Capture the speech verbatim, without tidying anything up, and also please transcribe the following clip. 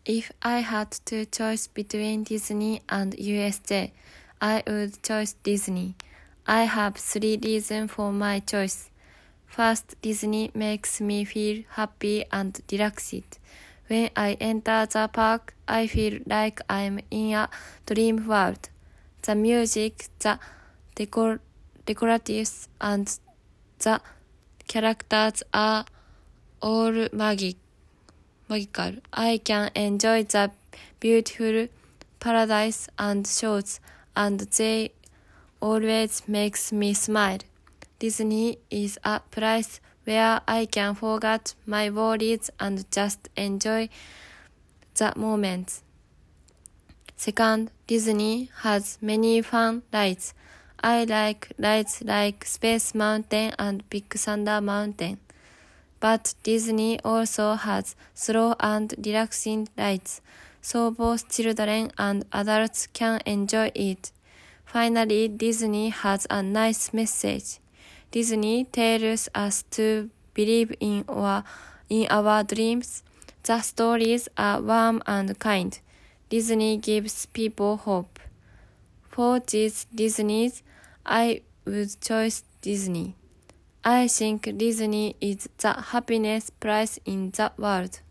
If I had to choose between Disney and U S J, I would choose Disney. I have three reasons for my choice. First, Disney makes me feel happy and relaxed. When I enter the park, I feel like I'm in a dream world. The music, the decor- decoratives, and the characters are all magic. magical. I can enjoy the beautiful paradise and shows, and they always makes me smile. Disney is a place where I can forget my worries and just enjoy the moments. Second, Disney has many fun rides. I like rides like Space Mountain and Big Thunder Mountain. But Disney also has slow and relaxing rides, so both children and adults can enjoy it. Finally, Disney has a nice message. Disney tells us to believe in our, in our dreams. The stories are warm and kind. Disney gives people hope. For these Disneys, I would choose Disney. I think Disney is the happiness place in the world.